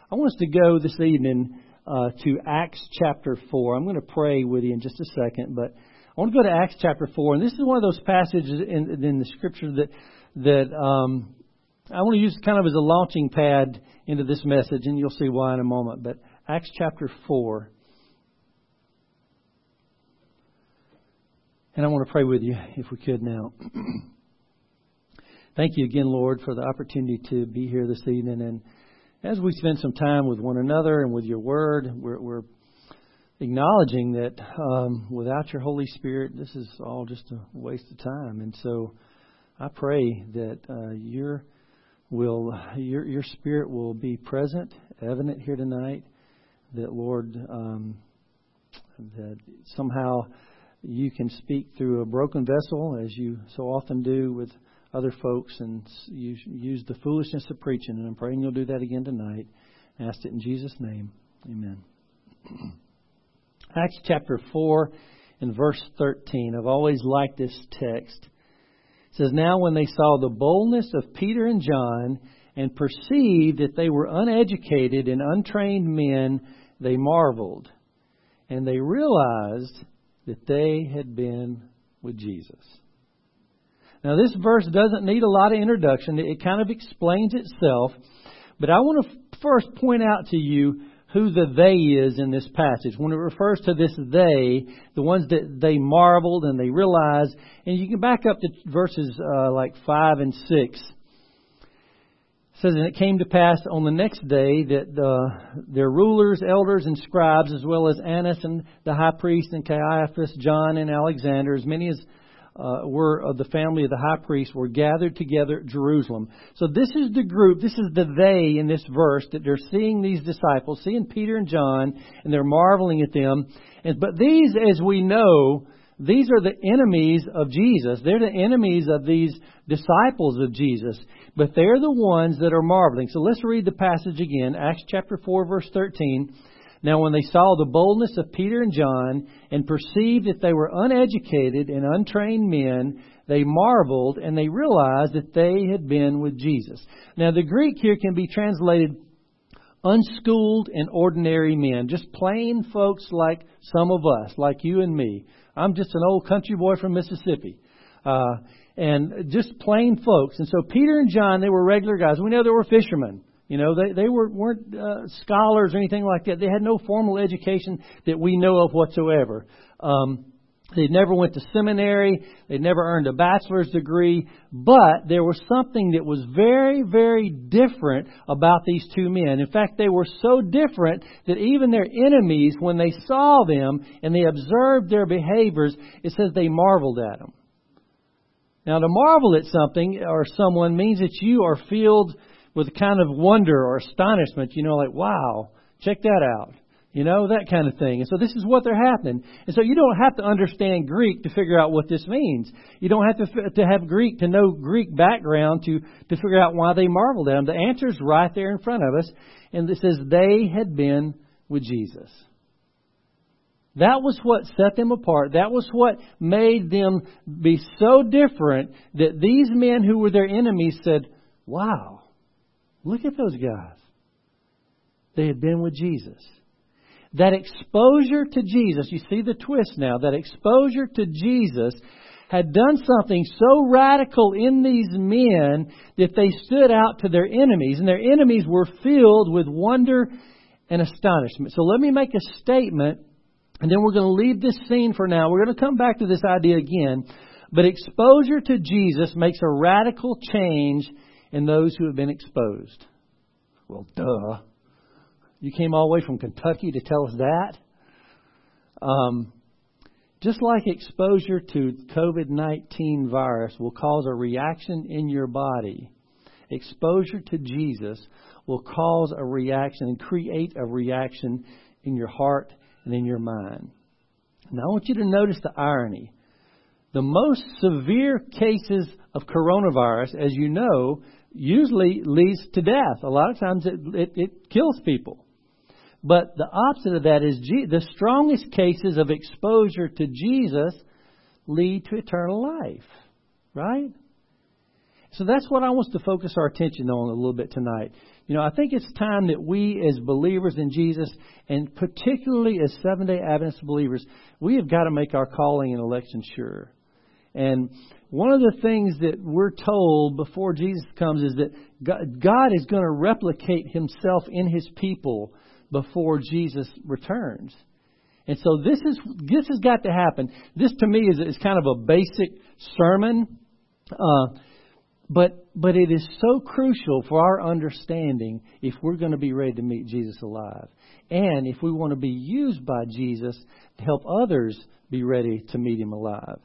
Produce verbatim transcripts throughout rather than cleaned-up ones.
I want us to go this evening uh, to Acts chapter four. I'm going to pray with you in just a second, but I want to go to Acts chapter four, and this is one of those passages in, in the Scripture that that um, I want to use kind of as a launching pad into this message, and you'll see why in a moment. But Acts chapter four, and I want to pray with you if we could now. Thank you again, Lord, for the opportunity to be here this evening. And as we spend some time with one another and with your word, we're, we're acknowledging that um, without your Holy Spirit, this is all just a waste of time. And so I pray that uh, your will, your your Spirit will be present, evident here tonight. That, Lord, um, that somehow you can speak through a broken vessel, as you so often do with other folks, and use, use the foolishness of preaching. And I'm praying you'll do that again tonight. I ask it in Jesus' name. Amen. Acts chapter four and verse thirteen. I've always liked this text. It says, "Now when they saw the boldness of Peter and John and perceived that they were uneducated and untrained men, they marveled. And they realized that they had been with Jesus." Now, this verse doesn't need a lot of introduction. It kind of explains itself. But I want to first point out to you who the they is in this passage. When it refers to this they, the ones that they marveled and they realized. And you can back up to verses uh, like five and six. It says, "And it came to pass on the next day that uh, their rulers, elders, and scribes, as well as Annas and the high priest, and Caiaphas, John, and Alexander, as many as Uh, were of the family of the high priest, were gathered together at Jerusalem." So this is the group, this is the they in this verse, that they're seeing these disciples, seeing Peter and John, and they're marveling at them. And but these, as we know, these are the enemies of Jesus. They're the enemies of these disciples of Jesus. But they're the ones that are marveling. So let's read the passage again. Acts chapter four, verse thirteen. "Now when they saw the boldness of Peter and John and perceived that they were uneducated and untrained men, they marveled, and they realized that they had been with Jesus." Now the Greek here can be translated unschooled and ordinary men. Just plain folks like some of us, like you and me. I'm just an old country boy from Mississippi. Uh, and just plain folks. And so Peter and John, they were regular guys. We know they were fishermen. You know, they, they were, weren't uh, scholars or anything like that. They had no formal education that we know of whatsoever. Um, they never went to seminary. They never earned a bachelor's degree. But there was something that was very, very different about these two men. In fact, they were so different that even their enemies, when they saw them and they observed their behaviors, it says they marveled at them. Now, to marvel at something or someone means that you are filled with a kind of wonder or astonishment, you know, like, wow, check that out. You know, that kind of thing. And so this is what they're happening. And so you don't have to understand Greek to figure out what this means. You don't have to to have Greek, to know Greek background to, to figure out why they marveled at him. The answer is right there in front of us. And it says they had been with Jesus. That was what set them apart. That was what made them be so different that these men who were their enemies said, wow, look at those guys. They had been with Jesus. That exposure to Jesus, you see the twist now, that exposure to Jesus had done something so radical in these men that they stood out to their enemies. And their enemies were filled with wonder and astonishment. So let me make a statement, and then we're going to leave this scene for now. We're going to come back to this idea again. But exposure to Jesus makes a radical change in those who have been exposed. Well, duh. You came all the way from Kentucky to tell us that? Um, just like exposure to covid nineteen virus will cause a reaction in your body, exposure to Jesus will cause a reaction and create a reaction in your heart and in your mind. Now, I want you to notice the irony. The most severe cases of coronavirus, as you know, usually leads to death. A lot of times it, it, it kills people. But the opposite of that is G- the strongest cases of exposure to Jesus lead to eternal life. Right? So that's what I want to focus our attention on a little bit tonight. You know, I think it's time that we as believers in Jesus, and particularly as Seventh-day Adventist believers, we have got to make our calling and election sure. And one of the things that we're told before Jesus comes is that God is going to replicate Himself in His people before Jesus returns. And so this is this has got to happen. This to me is, is kind of a basic sermon. Uh, but but it is so crucial for our understanding if we're going to be ready to meet Jesus alive. And if we want to be used by Jesus to help others be ready to meet Him alive.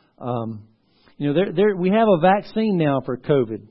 Um, you know, there, there, we have a vaccine now for COVID.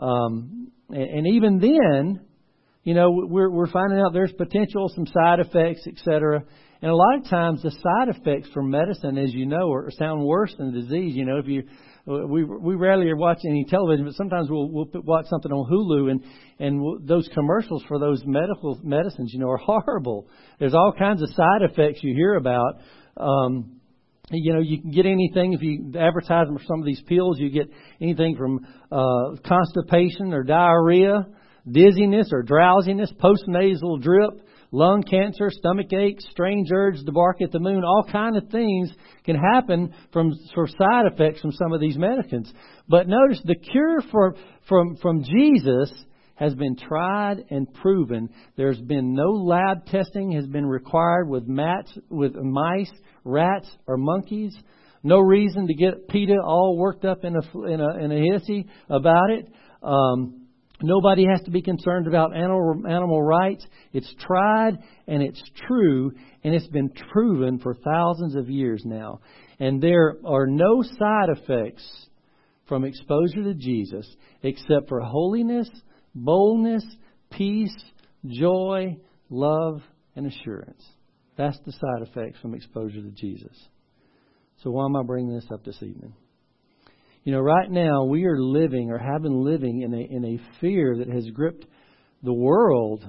Um, and, and even then, you know, we're, we're finding out there's potential, some side effects, et cetera. And a lot of times the side effects from medicine, as you know, are sound worse than the disease. You know, if you, we we rarely are watching any television, but sometimes we'll we'll watch something on Hulu, and and we'll, those commercials for those medical medicines, you know, are horrible. There's all kinds of side effects you hear about. Um, You know, you can get anything if you advertise for some of these pills. You get anything from uh, constipation or diarrhea, dizziness or drowsiness, postnasal drip, lung cancer, stomach ache, strange urge to bark at the moon. All kinds of things can happen from for side effects from some of these medicines. But notice the cure for from from Jesus has been tried and proven. There's been no lab testing has been required with mats, with mice, rats, or monkeys. No reason to get PETA all worked up in a in a, in a hissy about it. Um, nobody has to be concerned about animal animal rights. It's tried and it's true, and it's been proven for thousands of years now. And there are no side effects from exposure to Jesus except for holiness, boldness, peace, joy, love, and assurance. That's the side effects from exposure to Jesus. So why am I bringing this up this evening? You know, right now we are living or have been living in a in a fear that has gripped the world,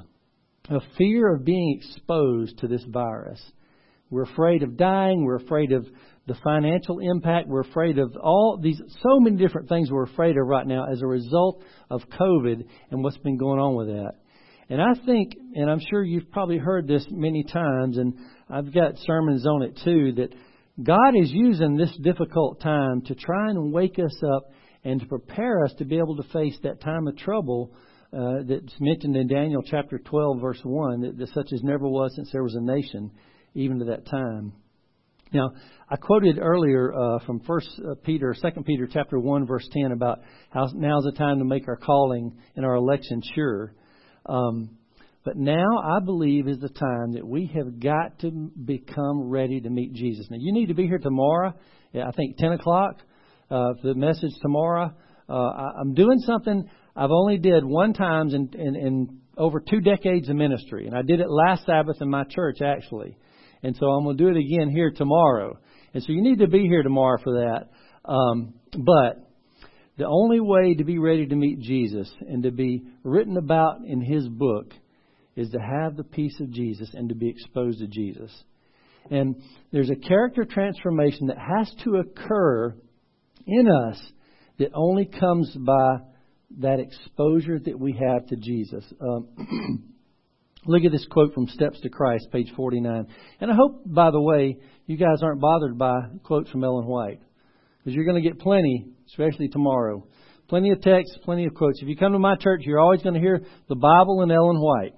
a fear of being exposed to this virus. We're afraid of dying. We're afraid of the financial impact. We're afraid of all these, so many different things we're afraid of right now as a result of COVID and what's been going on with that. And I think, and I'm sure you've probably heard this many times, and I've got sermons on it too, that God is using this difficult time to try and wake us up and to prepare us to be able to face that time of trouble uh, that's mentioned in Daniel chapter twelve, verse one, that, that such as never was since there was a nation, even to that time. Now, I quoted earlier uh, from First Peter, Second Peter, chapter one, verse ten, about how now's the time to make our calling and our election sure. Um, but now I believe is the time that we have got to become ready to meet Jesus. Now, you need to be here tomorrow. I think ten o'clock. Uh, for the message tomorrow. Uh, I, I'm doing something I've only did one time in, in, in over two decades of ministry, and I did it last Sabbath in my church actually. And so I'm going to do it again here tomorrow. And so you need to be here tomorrow for that. Um, but the only way to be ready to meet Jesus and to be written about in His book is to have the peace of Jesus and to be exposed to Jesus. And there's a character transformation that has to occur in us that only comes by that exposure that we have to Jesus. Um, Look at this quote from Steps to Christ, page forty-nine. And I hope, by the way, you guys aren't bothered by quotes from Ellen White, because you're going to get plenty, especially tomorrow. Plenty of texts, plenty of quotes. If you come to my church, you're always going to hear the Bible and Ellen White.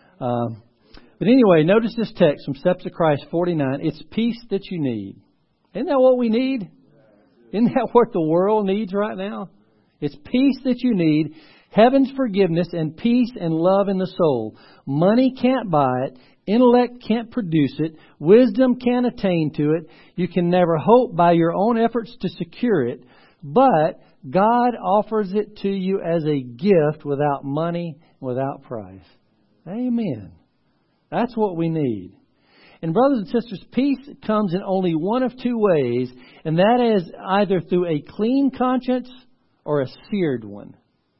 Um, but anyway, notice this text from Steps to Christ, forty-nine. It's peace that you need. Isn't that what we need? Isn't that what the world needs right now? It's peace that you need. Heaven's forgiveness and peace and love in the soul. Money can't buy it. Intellect can't produce it. Wisdom can't attain to it. You can never hope by your own efforts to secure it. But God offers it to you as a gift without money, without price. Amen. That's what we need. And brothers and sisters, peace comes in only one of two ways, and that is either through a clean conscience or a seared one.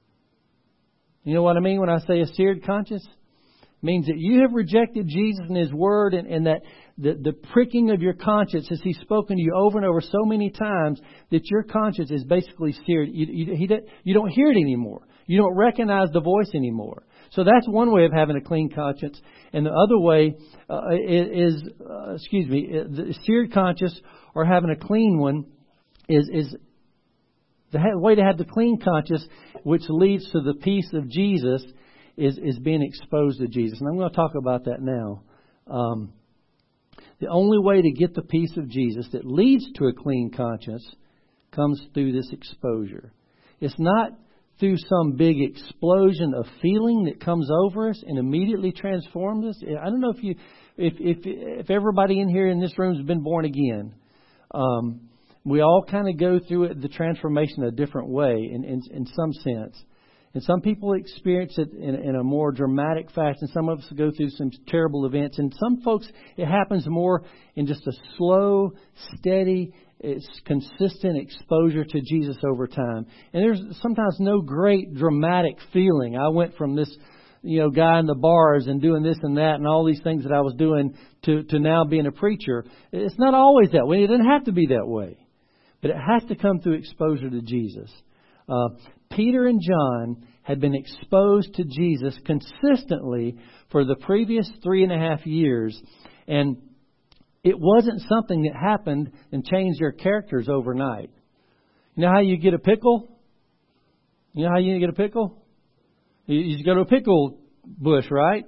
You know what I mean when I say a seared conscience? It means that you have rejected Jesus and His Word, and, and that the, the pricking of your conscience as He's spoken to you over and over so many times that your conscience is basically seared. You, you, he, you don't hear it anymore. You don't recognize the voice anymore. So that's one way of having a clean conscience. And the other way uh, is, uh, excuse me, the seared conscience or having a clean one is is the way to have the clean conscience, which leads to the peace of Jesus, is is being exposed to Jesus. And I'm going to talk about that now. Um, the only way to get the peace of Jesus that leads to a clean conscience comes through this exposure. It's not through some big explosion of feeling that comes over us and immediately transforms us. I don't know if you, if if, if everybody in here in this room has been born again. Um, we all kind of go through it, the transformation a different way in, in, in some sense. And some people experience it in, in a more dramatic fashion. Some of us go through some terrible events. And some folks, it happens more in just a slow, steady, it's consistent exposure to Jesus over time. And there's sometimes no great dramatic feeling. I went from this, you know, guy in the bars and doing this and that and all these things that I was doing to, to now being a preacher. It's not always that way. It doesn't have to be that way. But it has to come through exposure to Jesus. Uh, Peter and John had been exposed to Jesus consistently for the previous three and a half years. And it wasn't something that happened and changed their characters overnight. You know how you get a pickle? You know how you get a pickle? You, you go to a pickle bush, right?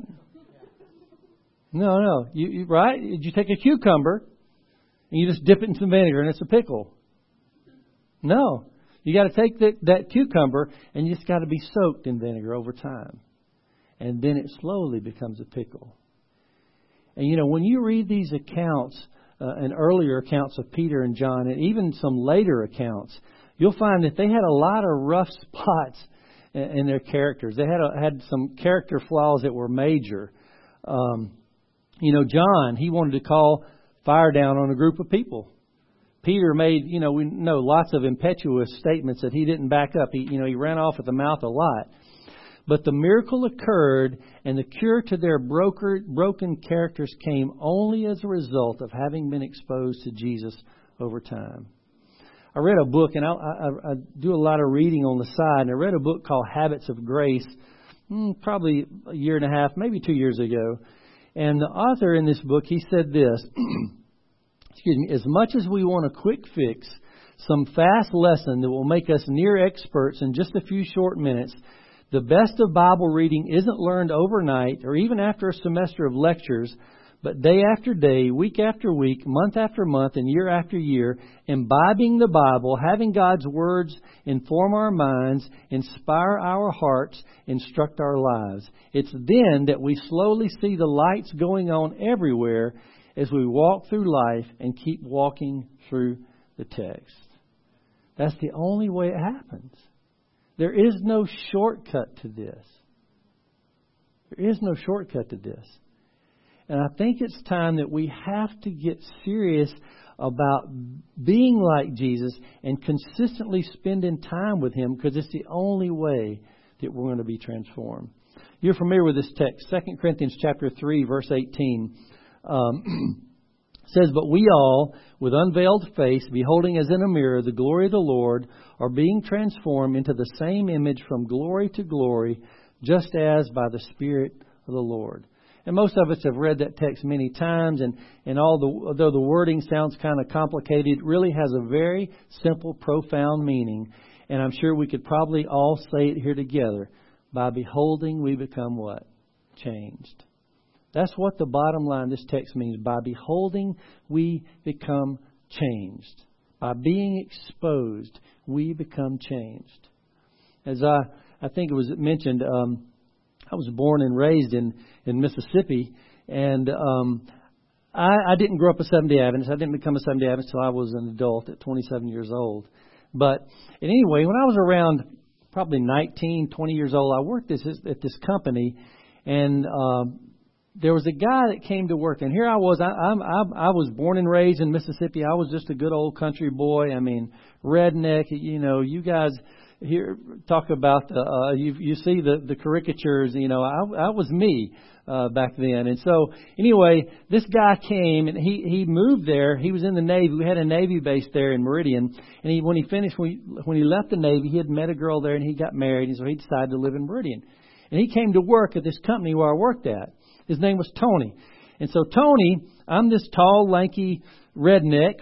No, no. You, you right? You take a cucumber and you just dip it in some vinegar and it's a pickle. No. You got to take that, that cucumber and you just got to be soaked in vinegar over time. And then it slowly becomes a pickle. And, you know, when you read these accounts, uh, and earlier accounts of Peter and John, and even some later accounts, you'll find that they had a lot of rough spots in, in their characters. They had a, had some character flaws that were major. Um, you know, John, he wanted to call fire down on a group of people. Peter made, you know, we know lots of impetuous statements that he didn't back up. He, you know, he ran off at the mouth a lot. But the miracle occurred, and the cure to their broker, broken characters came only as a result of having been exposed to Jesus over time. I read a book, and I, I, I do a lot of reading on the side, and I read a book called Habits of Grace, hmm, probably a year and a half, maybe two years ago. And the author in this book, he said this, excuse me, as much as we want a quick fix, some fast lesson that will make us near experts in just a few short minutes, the best of Bible reading isn't learned overnight or even after a semester of lectures, but day after day, week after week, month after month, and year after year, imbibing the Bible, having God's words inform our minds, inspire our hearts, instruct our lives. It's then that we slowly see the lights going on everywhere as we walk through life and keep walking through the text. That's the only way it happens. There is no shortcut to this. There is no shortcut to this. And I think it's time that we have to get serious about being like Jesus and consistently spending time with Him, because it's the only way that we're going to be transformed. You're familiar with this text, Second Corinthians chapter three, verse eighteen. Um, says, but we all, with unveiled face, beholding as in a mirror the glory of the Lord, are being transformed into the same image from glory to glory, just as by the Spirit of the Lord. And most of us have read that text many times, and, and all the, although the wording sounds kind of complicated, it really has a very simple, profound meaning. And I'm sure we could probably all say it here together. By beholding, we become what? Changed. That's what the bottom line of this text means. By beholding, we become changed. By being exposed, we become changed. As I, I think it was mentioned, um, I was born and raised in, in Mississippi, and um, I, I didn't grow up a Seventh-day Adventist. I didn't become a Seventh-day Adventist until I was an adult at twenty-seven years old. But anyway, when I was around probably nineteen, twenty years old, I worked this, at this company, and um, there was a guy that came to work, and here I was. I, I'm, I, I was born and raised in Mississippi. I was just a good old country boy. I mean, redneck. You know, you guys here talk about the, uh, you, you see the, the caricatures. You know, I, I was me uh, back then. And so, anyway, this guy came, and he, he moved there. He was in the Navy. We had a Navy base there in Meridian. And he, when he finished, when he, when he left the Navy, he had met a girl there, and he got married. And so he decided to live in Meridian. And he came to work at this company where I worked at. His name was Tony. And so Tony, I'm this tall, lanky redneck.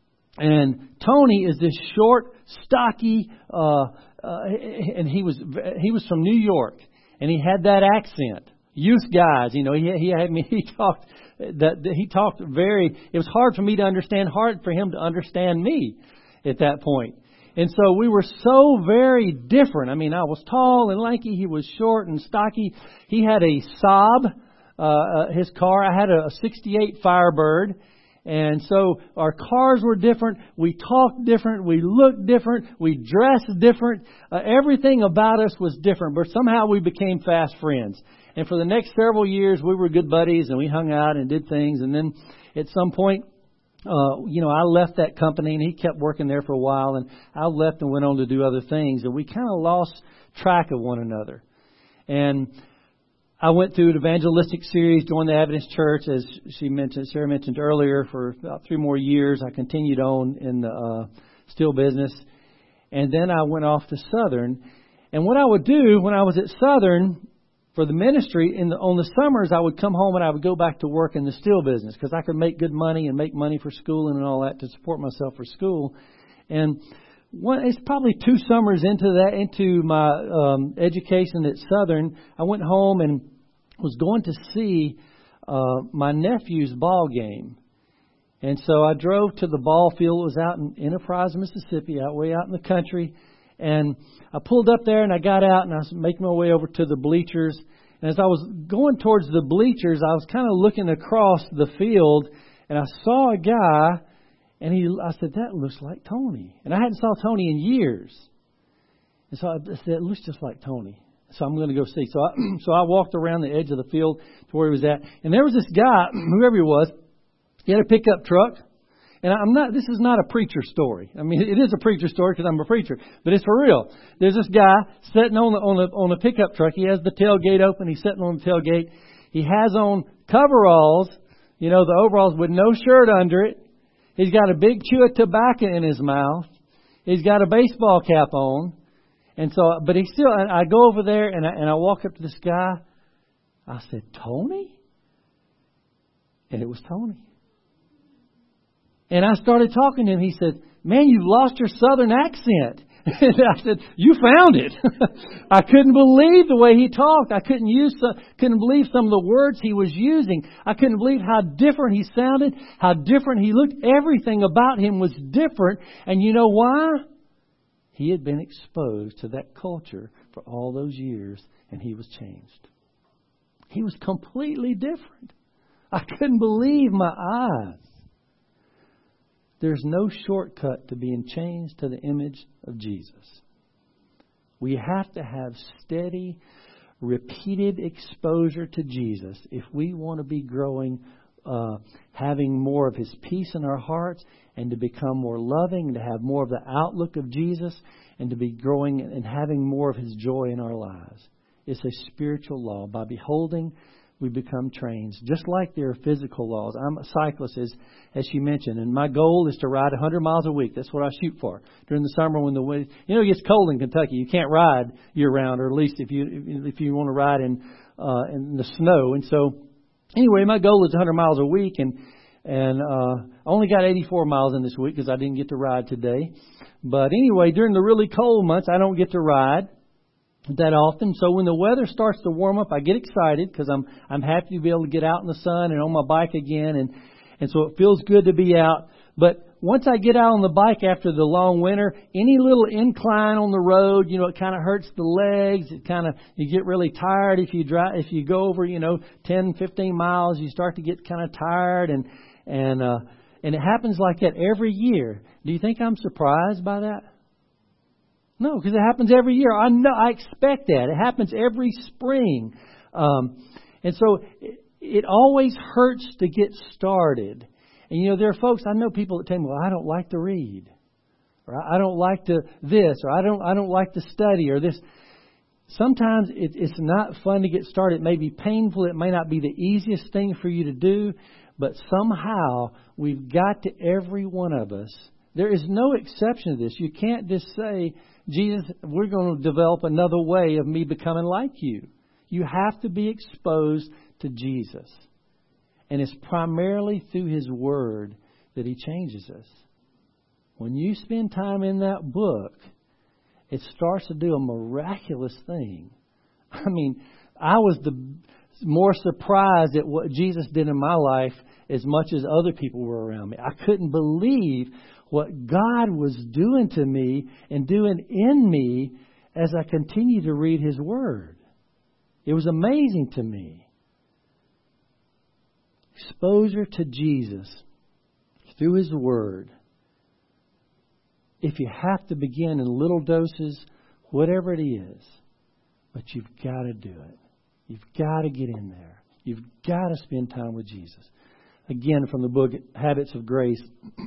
And Tony is this short, stocky, uh, uh, and he was he was from New York. And he had that accent. Youth guys, you know, he, he had me, he talked, that he talked very, it was hard for me to understand, hard for him to understand me at that point. And so we were so very different. I mean, I was tall and lanky. He was short and stocky. He had a Saab, uh, his car. I had a sixty-eight Firebird. And so our cars were different. We talked different. We looked different. We dressed different. Uh, everything about us was different. But somehow we became fast friends. And for the next several years, we were good buddies and we hung out and did things. And then at some point, Uh, you know, I left that company and he kept working there for a while, and I left and went on to do other things, and we kind of lost track of one another. And I went through an evangelistic series, joined the Adventist Church, as she mentioned, Sarah mentioned earlier, for about three more years. I continued on in the uh, steel business, and then I went off to Southern. And what I would do when I was at Southern for the ministry, in the, on the summers, I would come home and I would go back to work in the steel business because I could make good money and make money for schooling and all that to support myself for school. And one, it's probably two summers into that, into my um, education at Southern, I went home and was going to see uh, my nephew's ball game. And so I drove to the ball field. It was out in Enterprise, Mississippi, out way out in the country. And I pulled up there and I got out and I was making my way over to the bleachers. And as I was going towards the bleachers, I was kind of looking across the field and I saw a guy and he, I said, that looks like Tony. And I hadn't saw Tony in years. And so I said, it looks just like Tony. So I'm going to go see. So I, so I walked around the edge of the field to where he was at. And there was this guy, whoever he was, he had a pickup truck. And I'm not, this is not a preacher story. I mean, it is a preacher story because I'm a preacher, but it's for real. There's this guy sitting on the, on the, on a pickup truck. He has the tailgate open. He's sitting on the tailgate. He has on coveralls, you know, the overalls with no shirt under it. He's got a big chew of tobacco in his mouth. He's got a baseball cap on. And so, but he still, and I go over there and I, and I walk up to this guy. I said, Tony? And it was Tony. And I started talking to him. He said, man, you've lost your Southern accent. And I said, you found it. I couldn't believe the way he talked. I couldn't use, some, couldn't believe some of the words he was using. I couldn't believe how different he sounded, how different he looked. Everything about him was different. And you know why? He had been exposed to that culture for all those years, and he was changed. He was completely different. I couldn't believe my eyes. There's no shortcut to being changed to the image of Jesus. We have to have steady, repeated exposure to Jesus if we want to be growing, uh, having more of His peace in our hearts, and to become more loving, and to have more of the outlook of Jesus, and to be growing and having more of His joy in our lives. It's a spiritual law. By beholding, we become trained, just like there are physical laws. I'm a cyclist, as, as she mentioned, and my goal is to ride one hundred miles a week. That's what I shoot for. During the summer when the wind, you know, it gets cold in Kentucky. You can't ride year round, or at least if you if you want to ride in uh, in the snow. And so, anyway, my goal is one hundred miles a week, and and uh, I only got eighty-four miles in this week because I didn't get to ride today. But anyway, during the really cold months, I don't get to ride that often. So when the weather starts to warm up, I get excited because I'm I'm happy to be able to get out in the sun and on my bike again, and and so it feels good to be out. But once I get out on the bike after the long winter, any little incline on the road, you know, it kind of hurts the legs. It kind of, you get really tired if you drive, if you go over, you know, ten, fifteen miles, you start to get kind of tired, and and uh, and it happens like that every year. Do you think I'm surprised by that? No, because it happens every year. I know, I expect that. It happens every spring. Um, and so it, it always hurts to get started. And, you know, there are folks, I know people that tell me, well, I don't like to read. Or I don't like to this. Or I don't I don't like to study. Or this. Sometimes it, it's not fun to get started. It may be painful. It may not be the easiest thing for you to do. But somehow we've got to, every one of us. There is no exception to this. You can't just say, Jesus, we're going to develop another way of me becoming like you. You have to be exposed to Jesus. And it's primarily through His Word that He changes us. When you spend time in that book, it starts to do a miraculous thing. I mean, I was the more surprised at what Jesus did in my life as much as other people were around me. I couldn't believe what God was doing to me and doing in me as I continued to read His Word. It was amazing to me. Exposure to Jesus through His Word. If you have to begin in little doses, whatever it is, but you've got to do it. You've got to get in there. You've got to spend time with Jesus. Again, from the book Habits of Grace.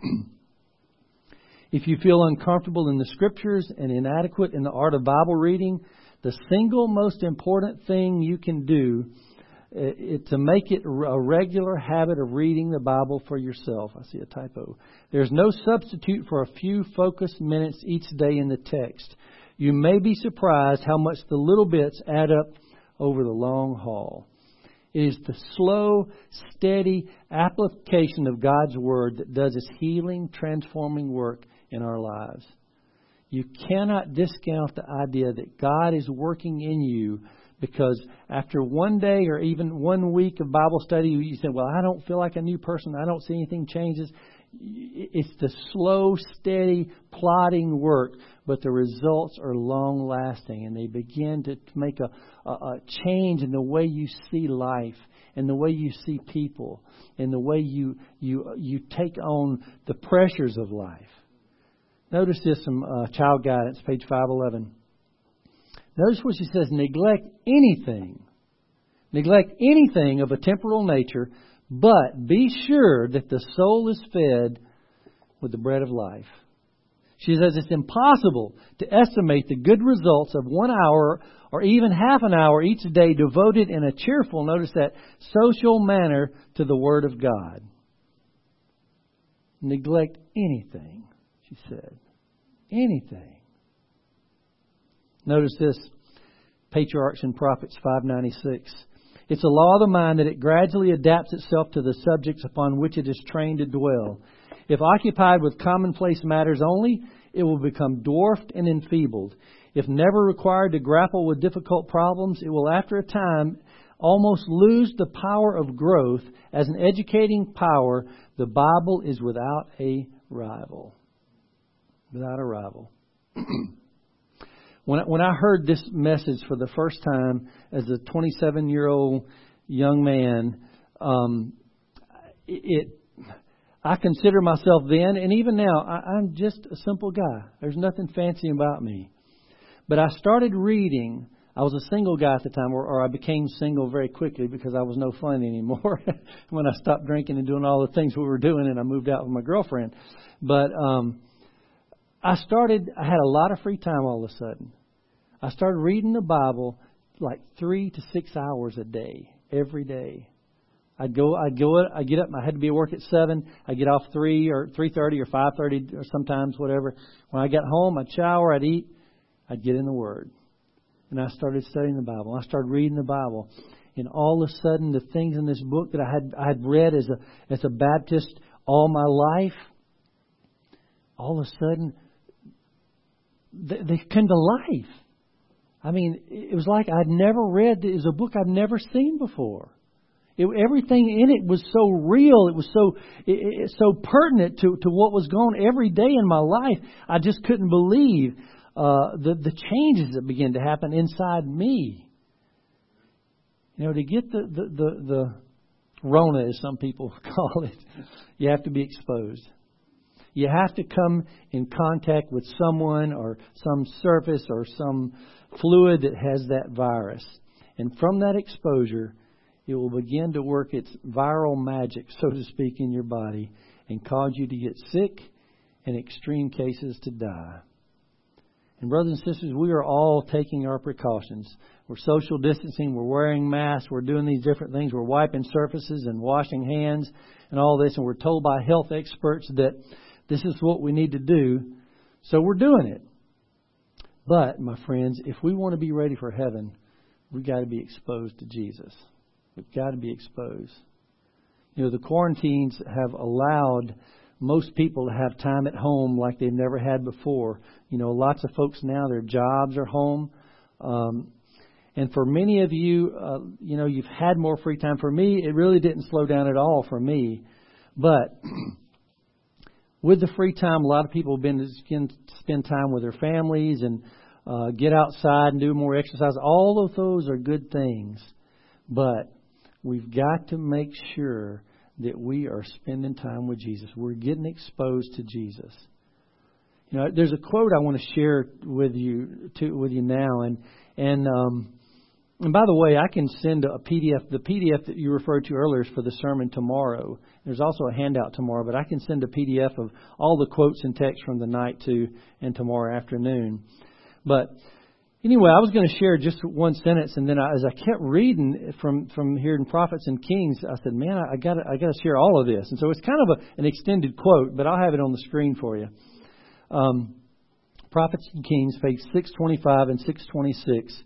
If you feel uncomfortable in the Scriptures and inadequate in the art of Bible reading, the single most important thing you can do is to make it a regular habit of reading the Bible for yourself. I see a typo. There's no substitute for a few focused minutes each day in the text. You may be surprised how much the little bits add up over the long haul. It is the slow, steady application of God's Word that does its healing, transforming work in our lives. You cannot discount the idea that God is working in you, because after one day or even one week of Bible study, you say, well, I don't feel like a new person. I don't see anything changes. It's the slow, steady, plodding work, but the results are long-lasting, and they begin to make a, a, a change in the way you see life, and the way you see people, and the way you you you take on the pressures of life. Notice this from uh, Child Guidance, page five eleven. Notice what she says, neglect anything. Neglect anything of a temporal nature, but be sure that the soul is fed with the bread of life. She says it's impossible to estimate the good results of one hour or even half an hour each day devoted in a cheerful, notice that, social manner to the Word of God. Neglect anything, she said. Anything. Notice this, Patriarchs and Prophets five ninety-six. It's a law of the mind that it gradually adapts itself to the subjects upon which it is trained to dwell. If occupied with commonplace matters only, it will become dwarfed and enfeebled. If never required to grapple with difficult problems, it will after a time almost lose the power of growth. As an educating power, the Bible is without a rival. Without a rival. When I, when I heard this message for the first time as a twenty-seven-year-old young man, um, it, I consider myself then, and even now, I, I'm just a simple guy. There's nothing fancy about me. But I started reading. I was a single guy at the time, or, or I became single very quickly because I was no fun anymore when I stopped drinking and doing all the things we were doing, and I moved out with my girlfriend. But um, I started, I had a lot of free time all of a sudden. I started reading the Bible like three to six hours a day, every day. I'd go, I'd go, I'd get up, I had to be at work at seven. I'd get off three or three thirty or five thirty or sometimes whatever. When I got home, I'd shower, I'd eat, I'd get in the Word. And I started studying the Bible. I started reading the Bible. And all of a sudden, the things in this book that I had I had read as a as a Baptist all my life, all of a sudden, they, they came to life. I mean, it was like I'd never read. It was a book I'd never seen before. It, everything in it was so real. It was so it, it, so pertinent to, to what was going on every day in my life. I just couldn't believe uh, the the changes that began to happen inside me. You know, to get the the the, the Rona, as some people call it, you have to be exposed. You have to come in contact with someone or some surface or some fluid that has that virus. And from that exposure, it will begin to work its viral magic, so to speak, in your body and cause you to get sick and, in extreme cases, to die. And brothers and sisters, we are all taking our precautions. We're social distancing, we're wearing masks, we're doing these different things, we're wiping surfaces and washing hands and all this, and we're told by health experts that this is what we need to do, so we're doing it. But, my friends, if we want to be ready for heaven, we've got to be exposed to Jesus. We've got to be exposed. You know, the quarantines have allowed most people to have time at home like they've never had before. You know, lots of folks now, their jobs are home. Um, and for many of you, uh, you know, you've had more free time. For me, it really didn't slow down at all for me. But with the free time, a lot of people have been to spend time with their families and uh, get outside and do more exercise. All of those are good things. But we've got to make sure that we are spending time with Jesus. We're getting exposed to Jesus. You know, there's a quote I want to share with you to, with you now, and and um, and by the way, I can send a P D F. The P D F that you referred to earlier is for the sermon tomorrow. There's also a handout tomorrow, but I can send a P D F of all the quotes and text from the night to and tomorrow afternoon. But anyway, I was going to share just one sentence, and then I, as I kept reading from, from here in Prophets and Kings, I said, "Man, I got I got to share all of this." And so it's kind of a, an extended quote, but I'll have it on the screen for you. Um, Prophets and Kings, page six twenty-five and six twenty-six.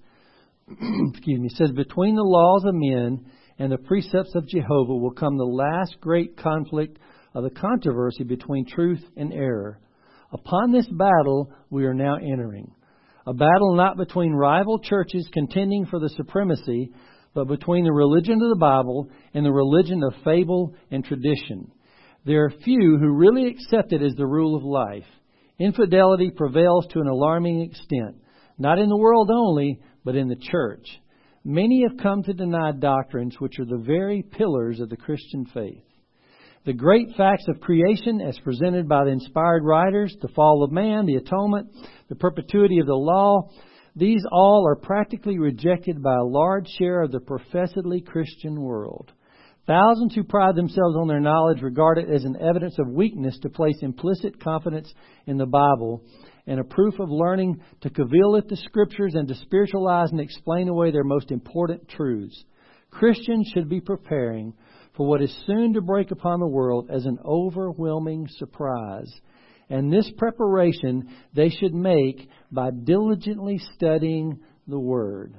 Excuse me. Says, "Between the laws of men and the precepts of Jehovah will come the last great conflict of the controversy between truth and error. Upon this battle we are now entering." A battle not between rival churches contending for the supremacy, but between the religion of the Bible and the religion of fable and tradition. There are few who really accept it as the rule of life. Infidelity prevails to an alarming extent, not in the world only, but in the church. Many have come to deny doctrines which are the very pillars of the Christian faith. The great facts of creation as presented by the inspired writers, the fall of man, the atonement, the perpetuity of the law, these all are practically rejected by a large share of the professedly Christian world. Thousands who pride themselves on their knowledge regard it as an evidence of weakness to place implicit confidence in the Bible and a proof of learning to cavil at the Scriptures and to spiritualize and explain away their most important truths. Christians should be preparing for what is soon to break upon the world as an overwhelming surprise. And this preparation they should make by diligently studying the Word.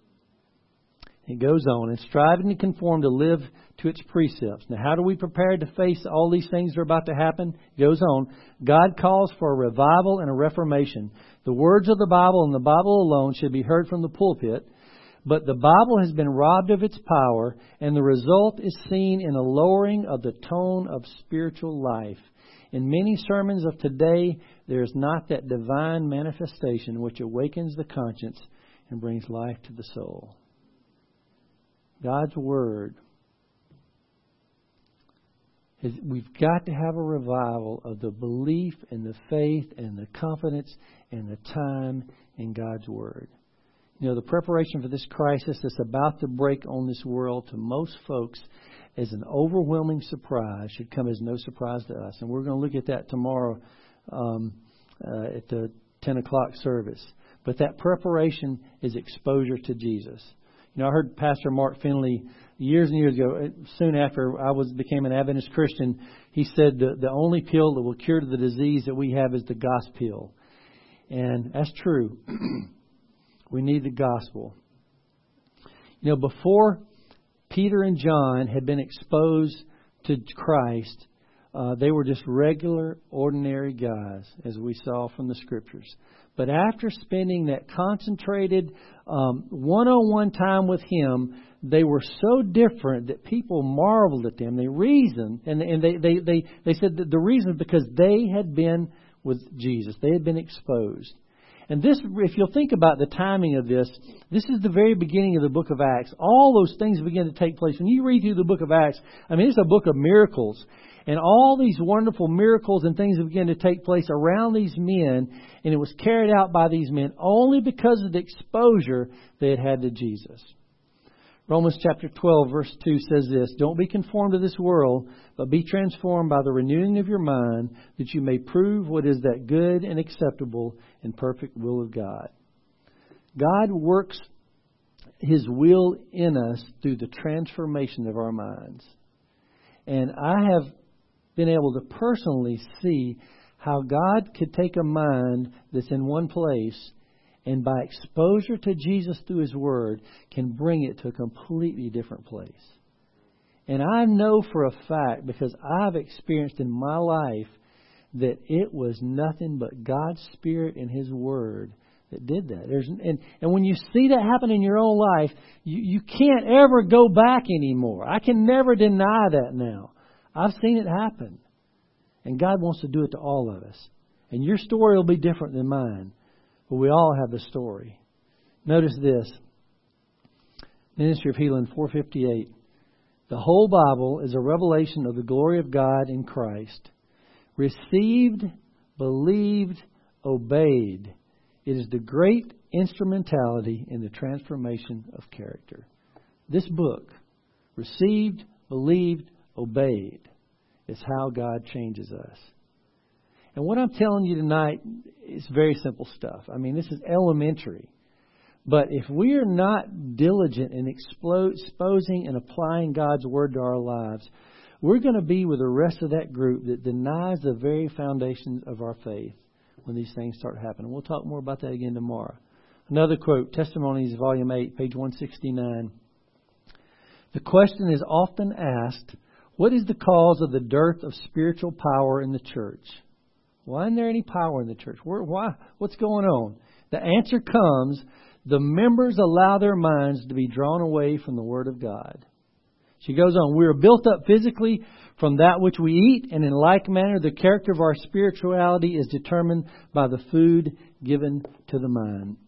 It goes on, and striving to conform to live to its precepts. Now, how do we prepare to face all these things that are about to happen? It goes on. God calls for a revival and a reformation. The words of the Bible and the Bible alone should be heard from the pulpit. But the Bible has been robbed of its power, and the result is seen in a lowering of the tone of spiritual life. In many sermons of today, there is not that divine manifestation which awakens the conscience and brings life to the soul. God's Word. Is, we've got to have a revival of the belief and the faith and the confidence and the time in God's Word. You know, the preparation for this crisis that's about to break on this world to most folks as an overwhelming surprise should come as no surprise to us. And we're going to look at that tomorrow um, uh, at the ten o'clock service. But that preparation is exposure to Jesus. You know, I heard Pastor Mark Finley years and years ago, soon after I was became an Adventist Christian, he said the, the only pill that will cure the disease that we have is the gospel. And that's true. We need the gospel. You know, before Peter and John had been exposed to Christ, uh, they were just regular, ordinary guys, as we saw from the Scriptures. But after spending that concentrated um, one-on-one time with Him, they were so different that people marveled at them. They reasoned, and, and they, they, they, they said that the reason is because they had been with Jesus. They had been exposed. And this, if you'll think about the timing of this, this is the very beginning of the book of Acts. All those things begin to take place. When you read through the book of Acts, I mean, it's a book of miracles. And all these wonderful miracles and things begin to take place around these men. And it was carried out by these men only because of the exposure they had had to Jesus. Romans chapter twelve, verse two says this, "Don't be conformed to this world, but be transformed by the renewing of your mind, that you may prove what is that good and acceptable and perfect will of God." God works His will in us through the transformation of our minds. And I have been able to personally see how God could take a mind that's in one place and by exposure to Jesus through His Word can bring it to a completely different place. And I know for a fact, because I've experienced in my life, that it was nothing but God's Spirit and His Word that did that. There's, and, and when you see that happen in your own life, you, you can't ever go back anymore. I can never deny that now. I've seen it happen. And God wants to do it to all of us. And your story will be different than mine. But we all have the story. Notice this. Ministry of Healing four fifty-eight. The whole Bible is a revelation of the glory of God in Christ. Received, believed, obeyed. It is the great instrumentality in the transformation of character. This book, received, believed, obeyed, is how God changes us. And what I'm telling you tonight is very simple stuff. I mean, this is elementary. But if we are not diligent in explo- exposing and applying God's Word to our lives, we're going to be with the rest of that group that denies the very foundations of our faith when these things start happening. We'll talk more about that again tomorrow. Another quote, Testimonies, Volume eight, page one sixty-nine. The question is often asked, what is the cause of the dearth of spiritual power in the church? Why isn't there any power in the church? Where, why? What's going on? The answer comes, the members allow their minds to be drawn away from the Word of God. She goes on, we are built up physically from that which we eat, and in like manner the character of our spirituality is determined by the food given to the mind.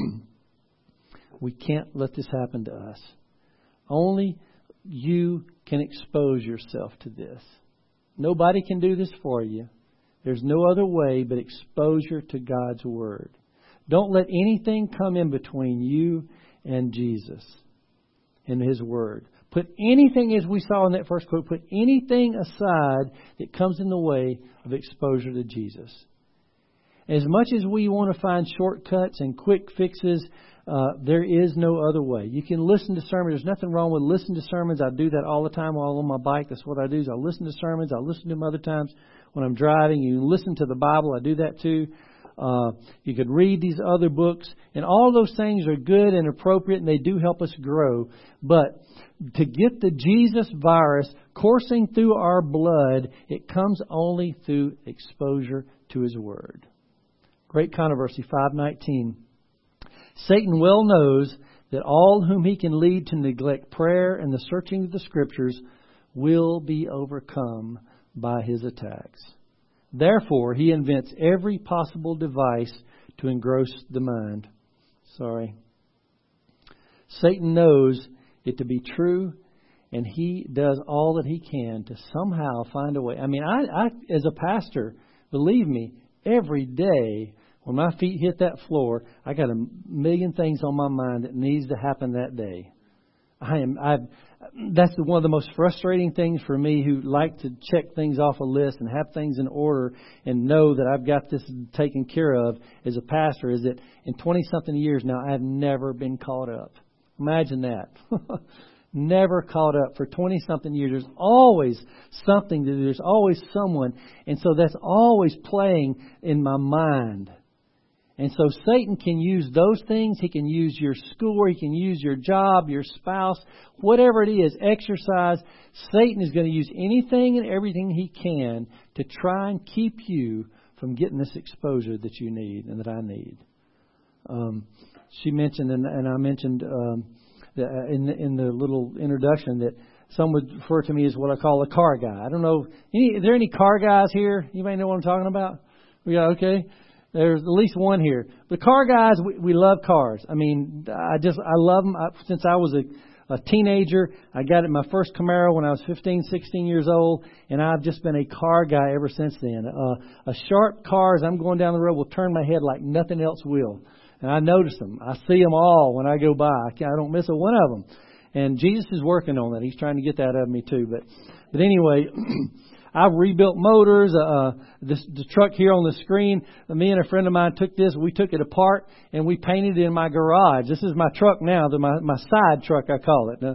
We can't let this happen to us. Only you can expose yourself to this. Nobody can do this for you. There's no other way but exposure to God's Word. Don't let anything come in between you and Jesus and His Word. Put anything, as we saw in that first quote, put anything aside that comes in the way of exposure to Jesus. As much as we want to find shortcuts and quick fixes, uh, there is no other way. You can listen to sermons. There's nothing wrong with listening to sermons. I do that all the time while I'm on my bike. That's what I do. Is I listen to sermons. I listen to them other times when I'm driving. You can listen to the Bible. I do that too. Uh, you could read these other books. And all those things are good and appropriate, and they do help us grow. But to get the Jesus virus coursing through our blood, it comes only through exposure to His Word. Great controversy, five nineteen. Satan well knows that all whom he can lead to neglect prayer and the searching of the Scriptures will be overcome by his attacks. Therefore, he invents every possible device to engross the mind. Sorry. Satan knows it to be true, and he does all that he can to somehow find a way. I mean, I, I as a pastor, believe me, every day when my feet hit that floor, I got a million things on my mind that needs to happen that day. I am. I. That's one of the most frustrating things for me, who like to check things off a list and have things in order and know that I've got this taken care of as a pastor. Is that in twenty something years now, I have never been caught up. Imagine that. Never caught up for twenty something years. There's always something to do. There's always someone, and so that's always playing in my mind. And so Satan can use those things. He can use your school. He can use your job, your spouse, whatever it is, exercise. Satan is going to use anything and everything he can to try and keep you from getting this exposure that you need and that I need. Um, she mentioned, and, and I mentioned um, the, in, the, in the little introduction, that some would refer to me as what I call a car guy. I don't know. Any, is there any car guys here? You may know what I'm talking about. Yeah, okay. There's at least one here. The car guys, we, we love cars. I mean, I just, I love them. I, since I was a, a teenager, I got it my first Camaro when I was fifteen, sixteen years old, and I've just been a car guy ever since then. Uh, a sharp car, as I'm going down the road, will turn my head like nothing else will. And I notice them. I see them all when I go by. I, I don't miss a one of them. And Jesus is working on that. He's trying to get that out of me too. But, but anyway, I've rebuilt motors. Uh, this the truck here on the screen, me and a friend of mine took this. We took it apart and we painted it in my garage. This is my truck now, the, my, my side truck, I call it. Now,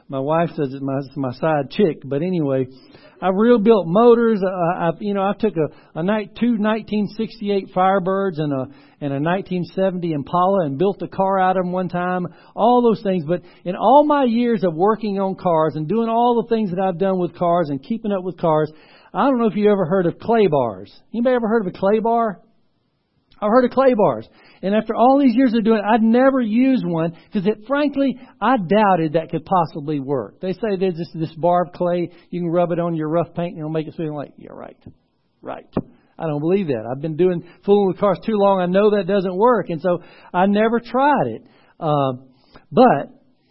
my wife says it's my, it's my side chick. But anyway, I've rebuilt motors. I, I you know I took a, a night two nineteen sixty-eight Firebirds and a and a nineteen seventy Impala and built a car out of them one time. All those things. But in all my years of working on cars and doing all the things that I've done with cars and keeping up with cars, I don't know if you ever heard of clay bars. Anybody ever heard of a clay bar? I've heard of clay bars. And after all these years of doing it, I'd never used one because, it, frankly, I doubted that could possibly work. They say there's this, this bar of clay. You can rub it on your rough paint and it'll make it feel like, yeah, right, right. I don't believe that. I've been doing fooling with cars too long. I know that doesn't work. And so I never tried it. Uh, but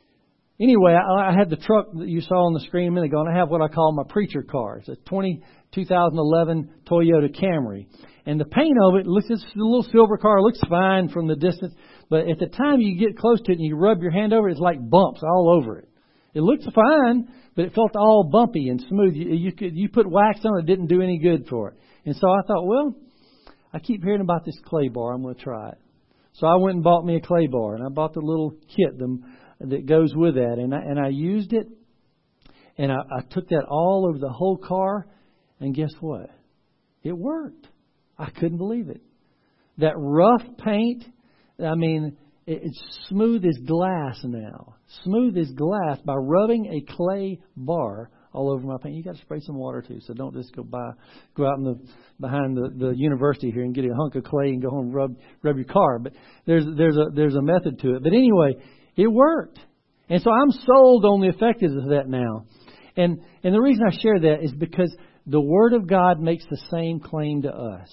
anyway, I, I had the truck that you saw on the screen a minute ago, and I have what I call my preacher car. It's a twenty, two thousand eleven Toyota Camry. And the paint of it looks, it's a little silver car, looks fine from the distance. But at the time you get close to it and you rub your hand over it, it's like bumps all over it. It looks fine, but it felt all bumpy and smooth. You, you could you put wax on it, it didn't do any good for it. And so I thought, well, I keep hearing about this clay bar. I'm going to try it. So I went and bought me a clay bar, and I bought the little kit them, that goes with that. And I, and I used it, and I, I took that all over the whole car, and guess what? It worked. I couldn't believe it. That rough paint, I mean, it's smooth as glass now. Smooth as glass by rubbing a clay bar all over my paint. You got to spray some water too, so don't just go by, go out in the behind the, the university here and get a hunk of clay and go home and rub rub your car. But there's there's a there's a method to it. But anyway, it worked, and so I'm sold on the effectiveness of that now. And and the reason I share that is because the Word of God makes the same claim to us.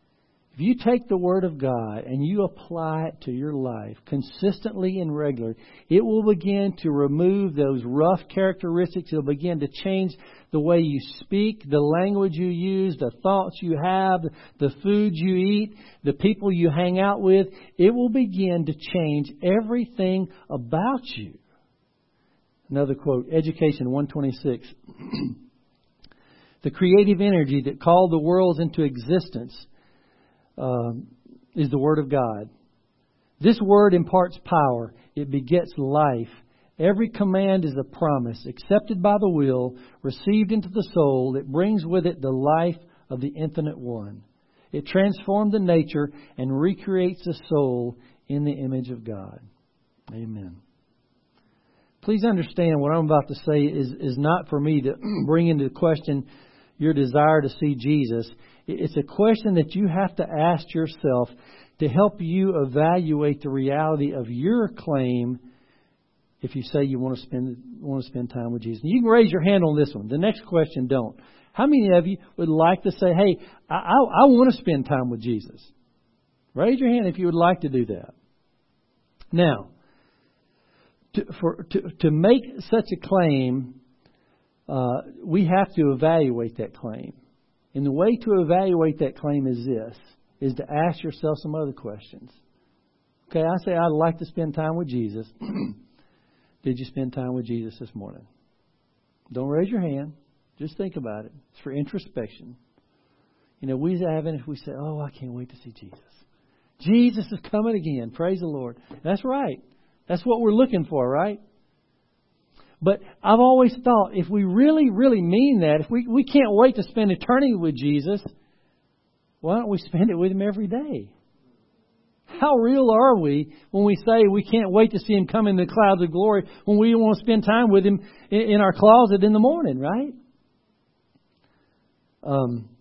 If you take the Word of God and you apply it to your life consistently and regularly, it will begin to remove those rough characteristics. It'll begin to change the way you speak, the language you use, the thoughts you have, the foods you eat, the people you hang out with. It will begin to change everything about you. Another quote, Education one twenty-six. The creative energy that called the worlds into existence Um, is the Word of God. This Word imparts power. It begets life. Every command is a promise, accepted by the will, received into the soul. It brings with it the life of the Infinite One. It transforms the nature and recreates the soul in the image of God. Amen. Please understand what I'm about to say is, is not for me to bring into question your desire to see Jesus. It's a question that you have to ask yourself to help you evaluate the reality of your claim if you say you want to spend want to spend time with Jesus. You can raise your hand on this one. The next question, don't. How many of you would like to say, hey, I, I, I want to spend time with Jesus? Raise your hand if you would like to do that. Now, to, for, to, to make such a claim, uh, we have to evaluate that claim. And the way to evaluate that claim is this, is to ask yourself some other questions. Okay, I say I'd like to spend time with Jesus. Did you spend time with Jesus this morning? Don't raise your hand. Just think about it. It's for introspection. You know, we have it if we say, oh, I can't wait to see Jesus. Jesus is coming again. Praise the Lord. That's right. That's what we're looking for, right? But I've always thought if we really, really mean that, if we, we can't wait to spend eternity with Jesus, why don't we spend it with Him every day? How real are we when we say we can't wait to see Him come in the clouds of glory when we want to spend time with Him in, in our closet in the morning, right? Um,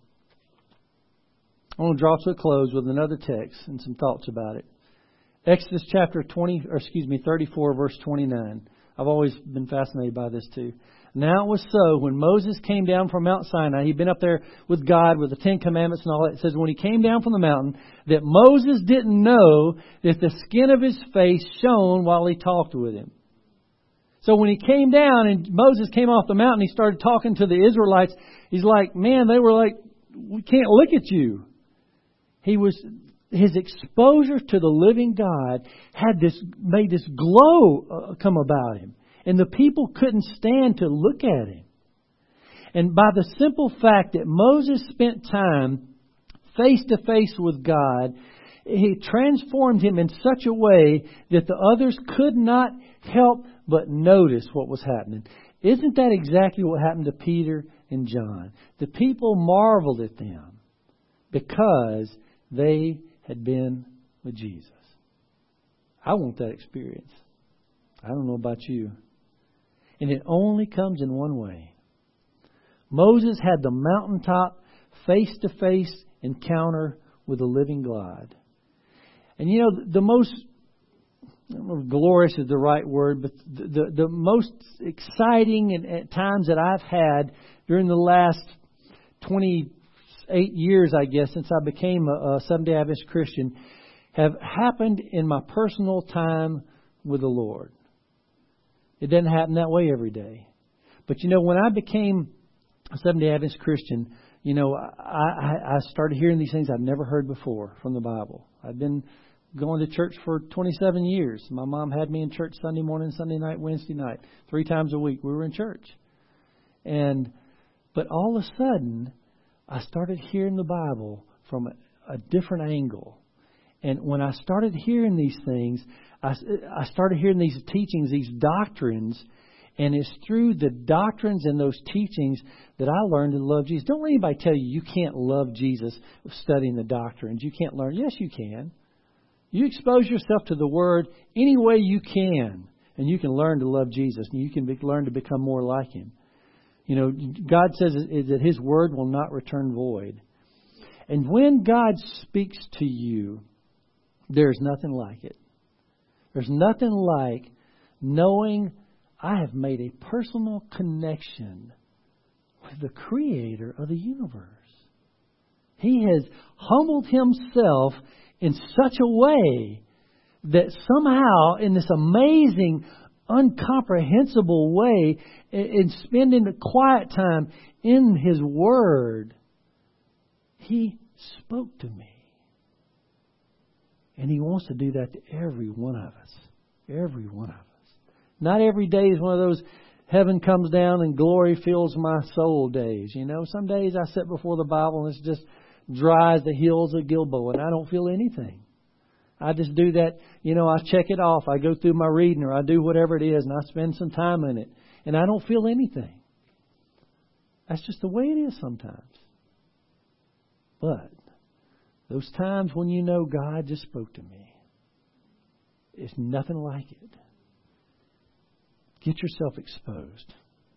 I want to draw to a close with another text and some thoughts about it. Exodus chapter twenty, or excuse me, thirty-four, verse twenty-nine. I've always been fascinated by this too. Now it was so when Moses came down from Mount Sinai, he'd been up there with God with the Ten Commandments and all that. It says when he came down from the mountain that Moses didn't know that the skin of his face shone while he talked with him. So when he came down and Moses came off the mountain, he started talking to the Israelites. He's like, man, they were like, we can't look at you. He was, his exposure to the living God had this, made this glow uh, come about him. And the people couldn't stand to look at him. And by the simple fact that Moses spent time face to face with God, He transformed him in such a way that the others could not help but notice what was happening. Isn't that exactly what happened to Peter and John? The people marveled at them because they had been with Jesus. I want that experience. I don't know about you. And it only comes in one way. Moses had the mountaintop face-to-face encounter with the living God. And you know, the most, I don't know if glorious is the right word, but the, the, the most exciting and at times that I've had during the last twenty-eight years, I guess, since I became a, a Seventh-day Adventist Christian, have happened in my personal time with the Lord. It doesn't happen that way every day. But you know, when I became a Seventh-day Adventist Christian, you know, I, I started hearing these things I've never heard before from the Bible. I've been going to church for twenty-seven years. My mom had me in church Sunday morning, Sunday night, Wednesday night. Three times a week we were in church. And but all of a sudden, I started hearing the Bible from a, a different angle. And when I started hearing these things, I, I started hearing these teachings, these doctrines, and it's through the doctrines and those teachings that I learned to love Jesus. Don't let anybody tell you you can't love Jesus studying the doctrines. You can't learn. Yes, you can. You expose yourself to the Word any way you can, and you can learn to love Jesus, and you can be, learn to become more like Him. You know, God says that His Word will not return void. And when God speaks to you, there's nothing like it. There's nothing like knowing I have made a personal connection with the Creator of the universe. He has humbled Himself in such a way that somehow, in this amazing, incomprehensible way, in spending the quiet time in His Word, He spoke to me. And He wants to do that to every one of us. Every one of us. Not every day is one of those heaven comes down and glory fills my soul days. You know, some days I sit before the Bible and it's just dry as the hills of Gilboa and I don't feel anything. I just do that, you know, I check it off. I go through my reading or I do whatever it is and I spend some time in it. And I don't feel anything. That's just the way it is sometimes. But those times when you know God just spoke to me, it's nothing like it. Get yourself exposed.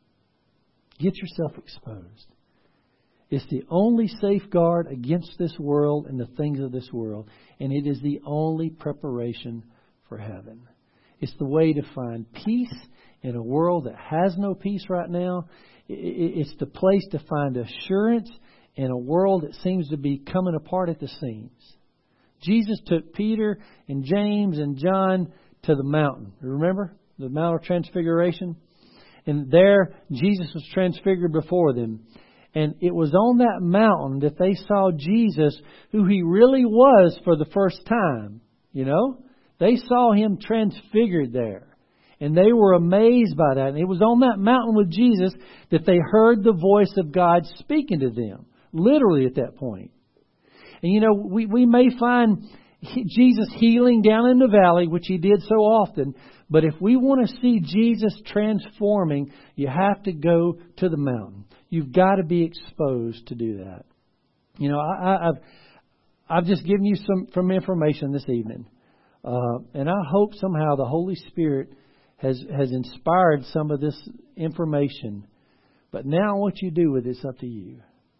Get yourself exposed. It's the only safeguard against this world and the things of this world. And it is the only preparation for heaven. It's the way to find peace in a world that has no peace right now. It's the place to find assurance in a world that seems to be coming apart at the seams. Jesus took Peter and James and John to the mountain. Remember? The Mount of Transfiguration. And there, Jesus was transfigured before them. And it was on that mountain that they saw Jesus, who He really was for the first time. You know? They saw Him transfigured there. And they were amazed by that. And it was on that mountain with Jesus that they heard the voice of God speaking to them. Literally at that point. And you know, we, we may find Jesus healing down in the valley, which He did so often. But if we want to see Jesus transforming, you have to go to the mountain. You've got to be exposed to do that. You know, I, I've I've just given you some from information this evening, uh, and I hope somehow the Holy Spirit has has inspired some of this information. But now, what you do with it's up to you.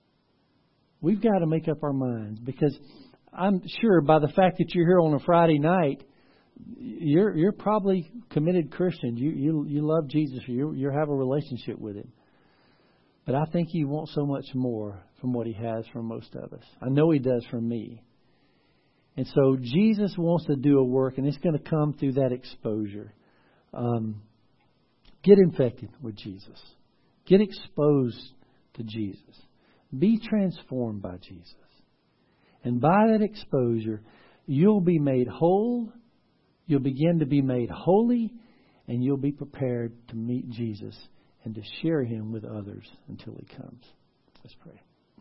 We've got to make up our minds, because I'm sure by the fact that you're here on a Friday night, you're you're probably committed Christian. You you you love Jesus. You you have a relationship with Him. But I think He wants so much more from what He has for most of us. I know He does for me. And so Jesus wants to do a work, and it's going to come through that exposure. Um, get infected with Jesus. Get exposed to Jesus. Be transformed by Jesus. And by that exposure, you'll be made whole. You'll begin to be made holy. And you'll be prepared to meet Jesus and to share Him with others until He comes. Let's pray.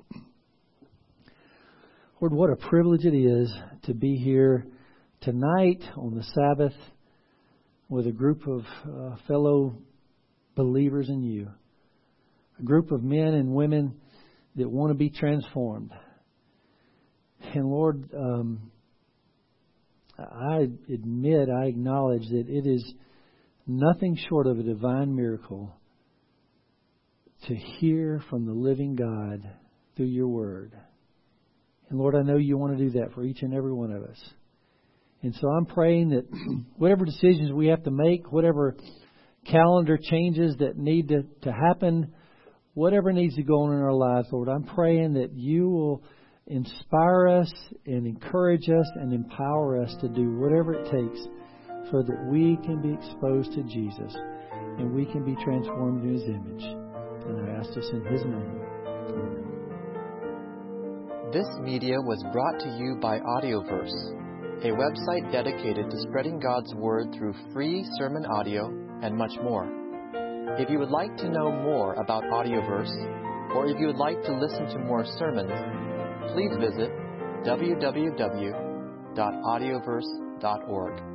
Lord, what a privilege it is to be here tonight on the Sabbath with a group of uh, fellow believers in you. A group of men and women that want to be transformed. And Lord, um, I admit, I acknowledge that it is nothing short of a divine miracle to hear from the living God through your word. And Lord, I know you want to do that for each and every one of us. And so I'm praying that whatever decisions we have to make, whatever calendar changes that need to, to happen, whatever needs to go on in our lives, Lord, I'm praying that you will inspire us and encourage us and empower us to do whatever it takes so that we can be exposed to Jesus and we can be transformed in His image. And I ask this in His name. Amen. This media was brought to you by Audioverse, a website dedicated to spreading God's Word through free sermon audio and much more. If you would like to know more about Audioverse, or if you would like to listen to more sermons, please visit w w w dot audioverse dot org.